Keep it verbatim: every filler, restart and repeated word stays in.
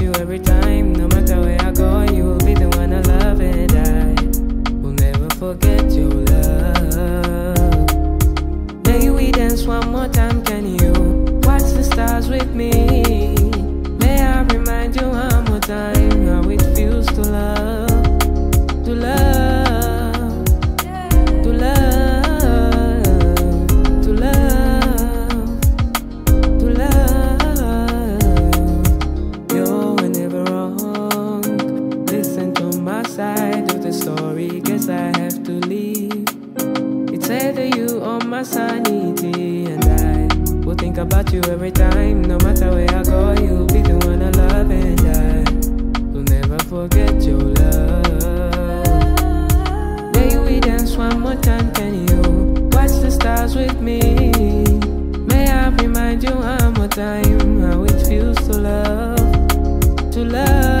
you every time. No matter where I go, you'll be the one I love, and I will never forget your love. May we dance one more time, can you watch the stars with me? May I remind you one more time how it feels to love, to love, to love, to love, to love. You were never wrong. Listen to my side of the story, guess I have to leave. It's either you or my sanity, and I will think about you every time. No matter where I go, you'll be the one I love, and I will never forget your love. May we dance one more time, can you watch the stars with me? May I remind you one more time how it feels to love, to love.